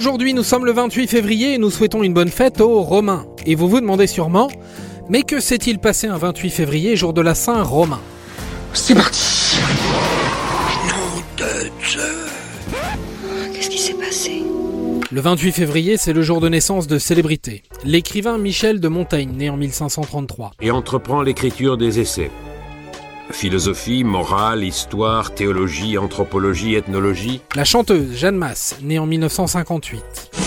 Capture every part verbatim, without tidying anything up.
Aujourd'hui, nous sommes le vingt-huit février et nous souhaitons une bonne fête aux Romains. Et vous vous demandez sûrement, mais que s'est-il passé un vingt-huit février, jour de la Saint-Romain ? C'est parti. Nom de Dieu. Qu'est-ce qui s'est passé ? Le vingt-huit février, c'est le jour de naissance de célébrité. L'écrivain Michel de Montaigne, né en mille cinq cent trente-trois. Et entreprend l'écriture des essais. Philosophie, morale, histoire, théologie, anthropologie, ethnologie. La chanteuse Jeanne Masse, née en mille neuf cent cinquante-huit.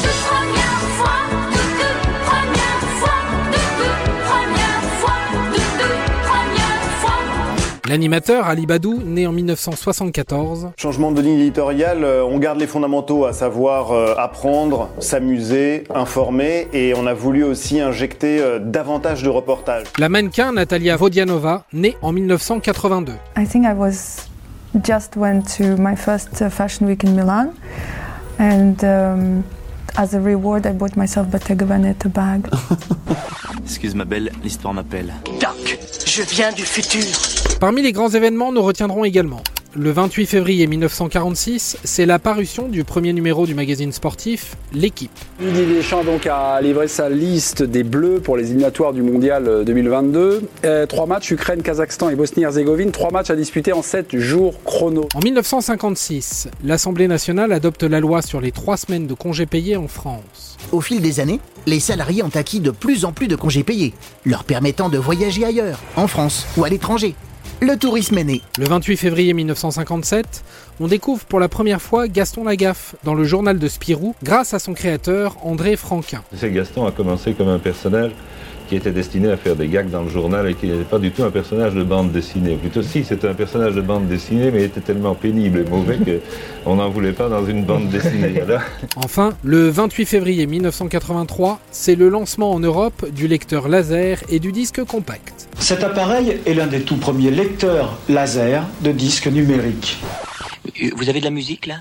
L'animateur Ali Badou, né en mille neuf cent soixante-quatorze. Changement de ligne éditoriale, on garde les fondamentaux, à savoir apprendre, s'amuser, informer, et on a voulu aussi injecter davantage de reportages. La mannequin Natalia Vodianova, née en mille neuf cent quatre-vingt-deux. I think I was just went to my first fashion week in Milan, and um, as a reward I bought myself Bottega Veneta bag. Excuse ma belle, l'histoire m'appelle. Doc, je viens du futur. Parmi les grands événements, nous retiendrons également le vingt-huit février mille neuf cent quarante-six, c'est la parution du premier numéro du magazine sportif L'Équipe. Didier Deschamps donc a livré sa liste des Bleus pour les éliminatoires du Mondial deux mille vingt-deux. Euh, trois matchs, Ukraine, Kazakhstan et Bosnie-Herzégovine. Trois matchs à disputer en sept jours chrono. En mille neuf cent cinquante-six, l'Assemblée nationale adopte la loi sur les trois semaines de congés payés en France. Au fil des années, les salariés ont acquis de plus en plus de congés payés, leur permettant de voyager ailleurs, en France ou à l'étranger. Le tourisme est né. Le vingt-huit février mille neuf cent cinquante-sept, on découvre pour la première fois Gaston Lagaffe dans le journal de Spirou grâce à son créateur André Franquin. C'est Gaston a commencé comme un personnage qui était destiné à faire des gags dans le journal et qui n'était pas du tout un personnage de bande dessinée. Plutôt si, c'était un personnage de bande dessinée, mais il était tellement pénible et mauvais qu'on n'en voulait pas dans une bande dessinée. Alors... Enfin, le vingt-huit février mille neuf cent quatre-vingt-trois, c'est le lancement en Europe du lecteur laser et du disque compact. Cet appareil est l'un des tout premiers lecteurs laser de disques numériques. Vous avez de la musique là ?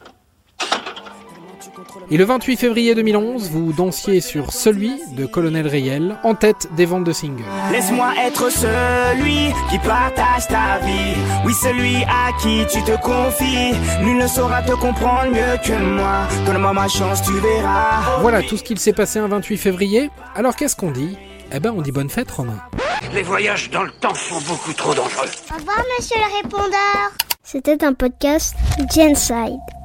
Et le vingt-huit février deux mille onze, vous dansiez sur Celui de Colonel Rayel, en tête des ventes de singles. Laisse-moi être celui qui partage ta vie. Oui, celui à qui tu te confies. Nul ne saura te comprendre mieux que moi. Donne-moi ma chance, tu verras. Voilà tout ce qu'il s'est passé un vingt-huit février. Alors qu'est-ce qu'on dit ? Eh ben on dit bonne fête, Romain. Les voyages dans le temps sont beaucoup trop dangereux. Au revoir, monsieur le répondeur. C'était un podcast Genside.